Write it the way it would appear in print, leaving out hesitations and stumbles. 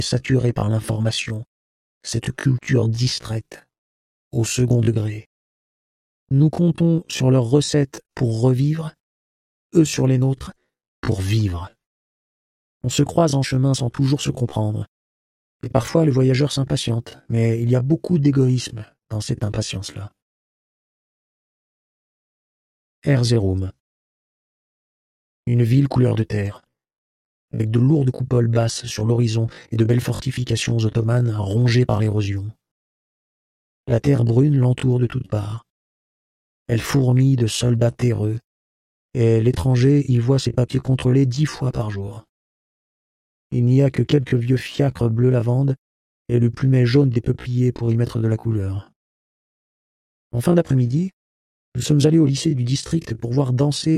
saturé par l'information, cette culture distraite, au second degré. Nous comptons sur leurs recettes pour revivre, eux sur les nôtres pour vivre. On se croise en chemin sans toujours se comprendre. Et parfois le voyageur s'impatiente, mais il y a beaucoup d'égoïsme dans cette impatience-là. Erzurum. Une ville couleur de terre, avec de lourdes coupoles basses sur l'horizon et de belles fortifications ottomanes rongées par l'érosion. La terre brune l'entoure de toutes parts. Elle fourmille de soldats terreux, et l'étranger y voit ses papiers contrôlés 10 fois par jour. Il n'y a que quelques vieux fiacres bleu lavande et le plumet jaune des peupliers pour y mettre de la couleur. En fin d'après-midi, nous sommes allés au lycée du district pour voir danser